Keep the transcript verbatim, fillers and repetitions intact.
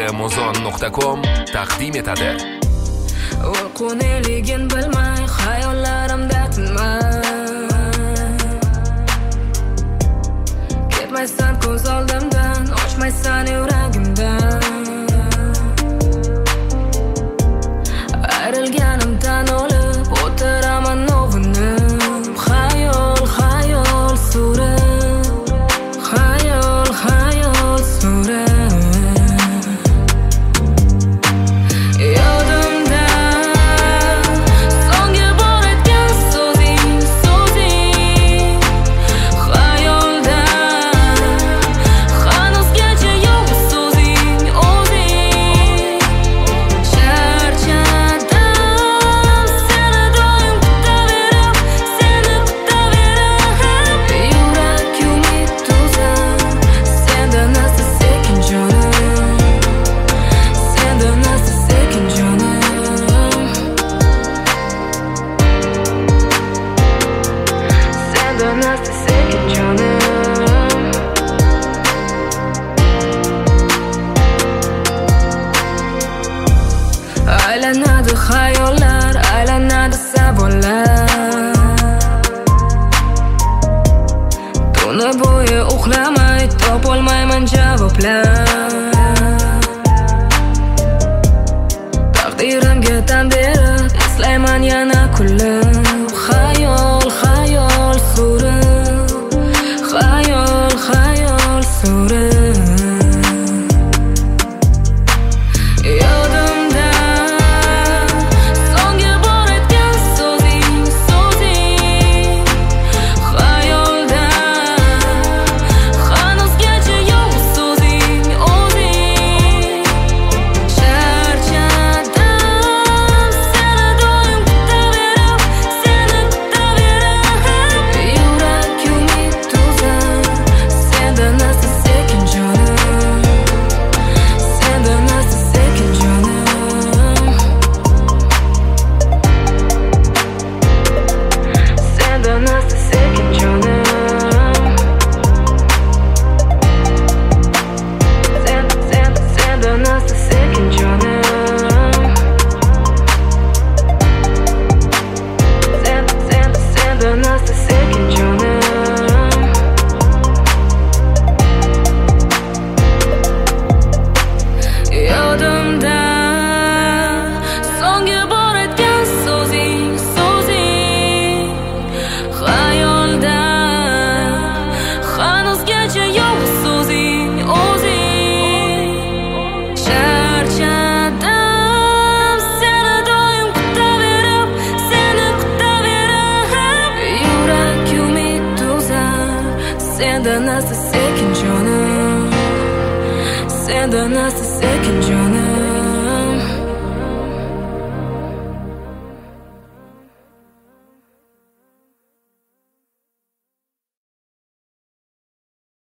muzon nuqta com taqdim etadi. Uyquneligin bilmay xayollarimda tinmay ketmaysan ko'z oldimdan, ochmaysan yuragimdan. Ayrilganimdan olib o'tiraman novinib, xayol xayol surib, xayol xayol surib. Yodimda so'nggi bor aytgan so'zing, so'zing xayolda hanuzgacha yo'q so'zing, o'zing. Charchadim seni doim kutaverib, seni kutaverib. Yurak umid tuzar sendan asta sekin jonim, sendan asta sekin jonim, sendan asta sekin jonim. Aylanadi xayollar, aylanadi savollar. Tuni bo'yi uxlamay topolmayman javoblar. Taqdirimga tan berib eslayman yana kulib, xayol xayol surib, xayol xayol surib. Yodimda so'nggi bor aytgan so'zing, so'zing xayolda hanuzgacha yo'q so'zing, o'zing. Charchadim seni doim kutaverib, seni kutaverib. Yurak umid tuzar sendan asta sekin jonim, sendan asta sekin jonim, sendan asta sekin jonim. Sen sen sendan asta sekin jonim, sen sen sendan asta sekin jonim. Yodimda so'nggi bor aytgan so'zing, so'zing xayolda hanuzgacha yo'q so'zing, o'zing. Charchadim seni doim kutaverib, seni kutaverib. Yurak umid tuzar sendan asta sekin jonim, sendan asta sekin jonim.